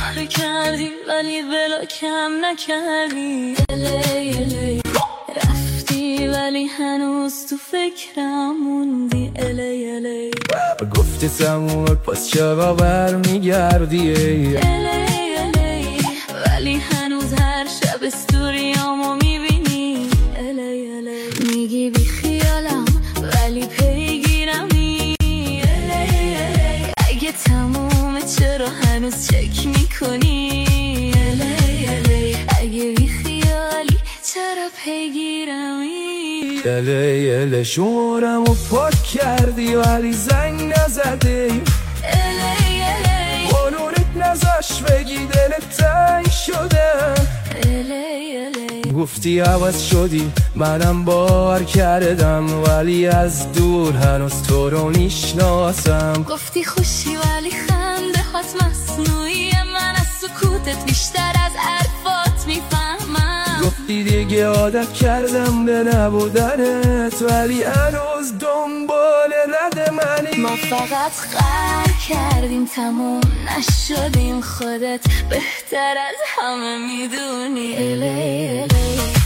کاری کردی ولی بلاکم نکردی. الی رفتی ولی هنوز تو فکرم موندی. الی گفتی تموم پس چرا برمیگردی؟ الی ولی هنوز هر شب استوریامو میبینی. الی میگی بی خیالم ولی پیگیرمی. الی اگه تمومه چرا هنوز چک میکنی؟ الی اگه بی خیالی چرا پیگیرمی؟ الی شمارمو پاک کردی ولی زنگ نزدی. الی قانونت نذاش بگی دلت تنگ شده. الی گفتی عوض شدی منم باور کردم ولی از دور هنوز تو رو میشناسم. گفتی خوشی ولی خنده هات مصنوعی، من از سکوتت بیشتر از حرفات میفهمم. گفتی دیگه عادت کردم به نبودنت ولی هنوز دنبال رد منی. ما فقط قهر کردیم تموم نشدیم، خودت بهتر از همه میدونی. الی